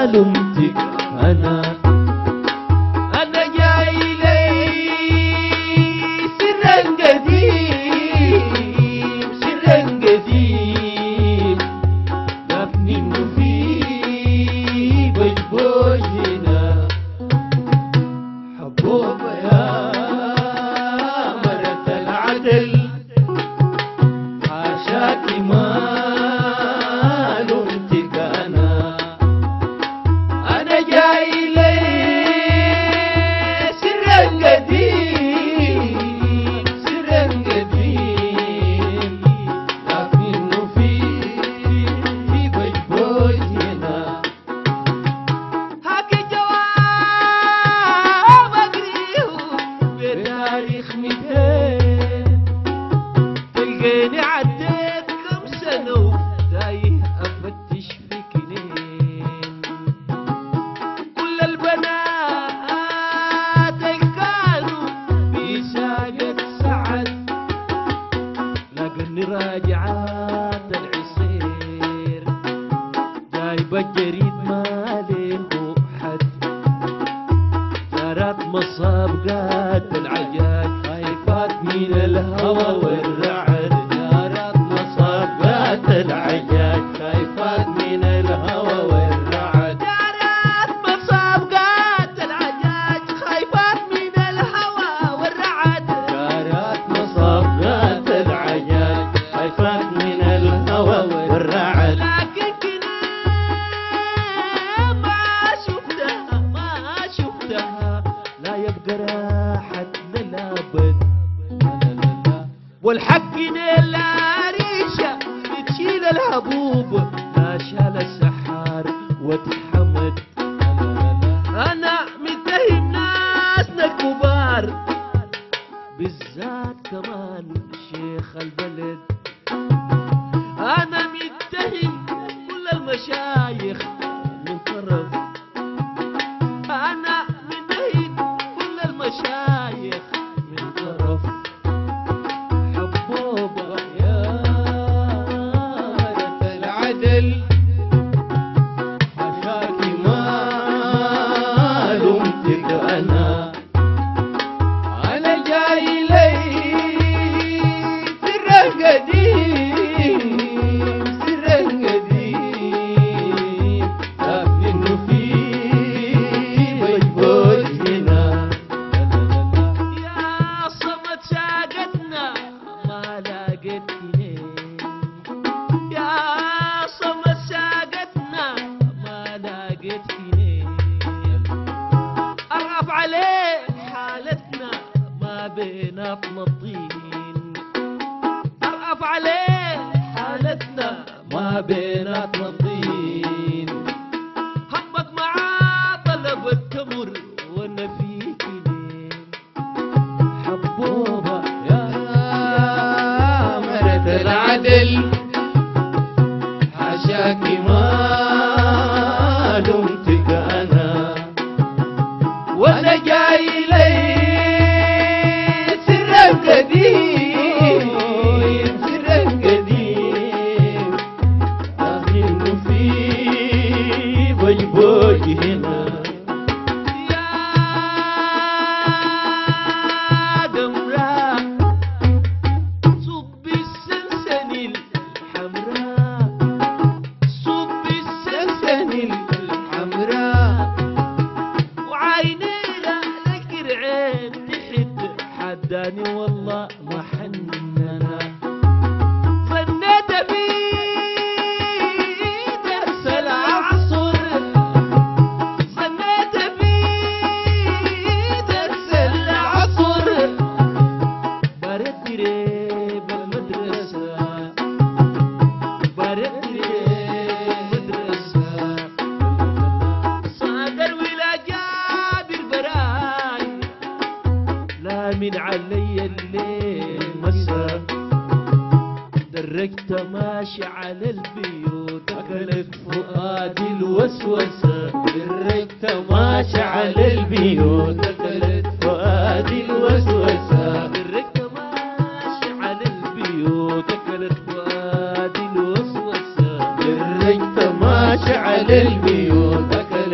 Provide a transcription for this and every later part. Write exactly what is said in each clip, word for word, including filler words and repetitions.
لمتك أنا أنا جاي لي سرا قديم سرا قديم دفني إنه في بجبوجنا حبوبة يا مرة العدل حاشاكي ما لمتك أنا أنا جاي لي سرا قديم سرا قديم لكنه في في بجبوجنا هاك جواب أقريه بتاريخ ميتين تلقيني عديت كم سنة وتايه أفتش في كنين كل البنات كانوا بساقة سعد لكني راجعات العسير جايبة الجريد ما له حد جارات مسابقات العجاج خايفات من الهوى والرعد جارات مسابقات العجاج خايفات من الهوى والرعد جارات مسابقات العجاج خايفات من الهوى والرعد جارات مسابقات العجاج خايفات من الهوى والرعد لكن كنا ما شفتها ما شفتها لا يبقى راحتنا لابد والحق نيل ريشة بتشيل الهبوب لا شال السحار واتحمد أنا متهم ناسنا الكبار بالذات كمان شيخ البلد أنا متهم كل المشايخ من طرف أنا متهم كل المشايخ من طرف حبوبة يا مرة العدل حشاكي ما لمتك أنا أنا جاي لي سرا قديم سرا قديم لكنه في بجبوجنا يا صمت ساقتنا ما لقيت كنين يا صمت ساقتنا ما لقيت كنين أرف عليه حالتنا ما بيناتنا الطين أرف عليه حالتنا ما بيناتنا الطين همك معاه طلب التمر وانا في كنين حبوبة يا مرة العدل حاشاكي ما لمتك أنا وانا جاي لي سرا قديم سرا قديم داخل في بجبوجنا يا دمراء صب السنسن الحمراء صب السنسن الحمراء وعينينا لك العين تحد حداني والله ما حننا ظنيت في درس العصر ظنيت في درس العصر بارد قريب المدرسة بارد قريب المدرسة صادر ولا جاب البراي لا من علي الليل مسا درجت ماشي على البيوت أكلت فؤادي الوسوسة درجت ماشي على البيوت أكلت فؤادي الوسوسة درجت ماشي على البيوت أكلت فؤادي الوسوسة درجت ماشي على البيوت أكلت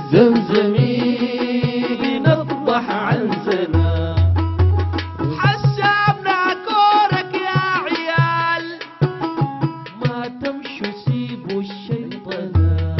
الزمزمي بنضح عن زنا حسبنا كورك يا عيال ما تمشوا سيبوا الشيطنة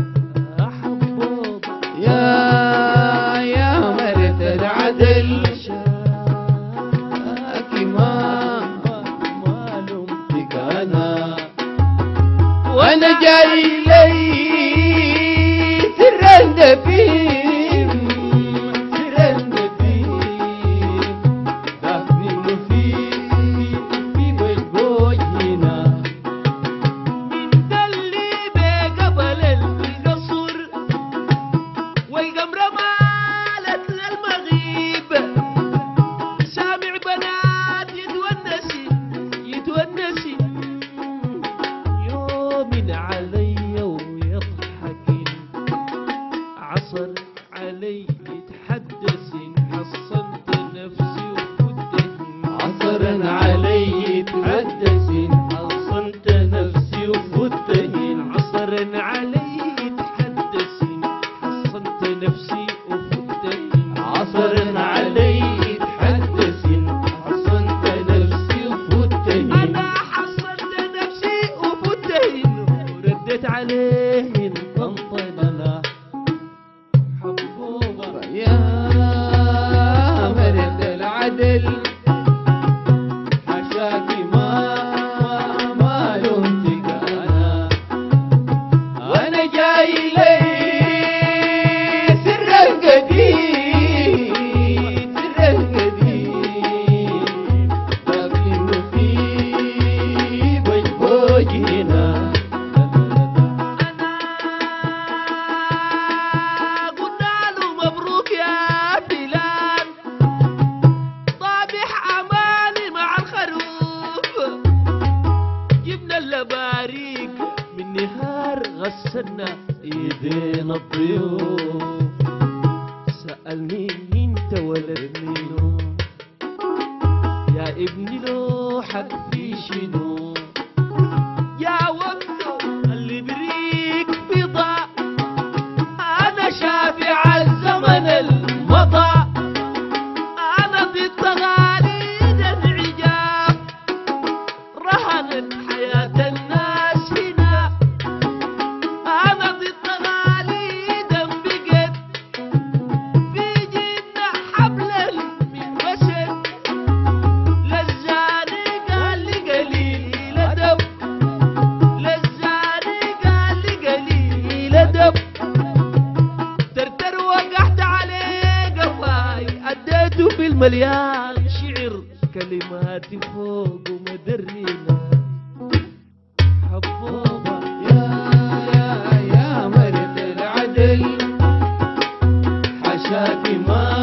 حبوب يا يا مرت العدل شاكي ما ما لومتك أنا وانا جاي لي سر الدفين سر النديم دفن إنه في في وجهنا من دلي بقبل القصر والقمرة مالت للمغيب سامع بنات يتونسي يتونسي يوم علي ويضحكن عصر علي يتحدثن حصنت نفسي وفدهن عصر علي يتحدثن حصنت نفسي وفدهن عصر علي يتحدثن حصنت نفسي وفدهن عصر علي يتحدثن حصنت نفسي وفدهن انا حصلت نفسي وفتهن رديت عليهن طنطننا حبوبة يا مرت العدل حشاكي ما ما لومتك أنا وانا جاي لي سر القديم سر القديم قبل إنه في وجهنا انا قلنا له مبروك يا فلان طابح اماني مع الخروف جبنا اللباريق من نهار غسلنا ايدينا الضيوف سألني انت ولد منو يا ابني لوحك في شنو يا وقته اللي بريك فضاء انا شافع الزمن المضى انا ضد تغاليد العجاب رهنت حياة الناس هنا انا ضد تغاليد بقت في جينا حبل من وسد لزاني قال لي قليل ادب لزاني قال لي قليل ادب ترتر وقحت عليه قفاي اديته في المليان شعر كلماتي فوق ومدرينا حبوبة يا يا يا مرت العدل حشاكي ما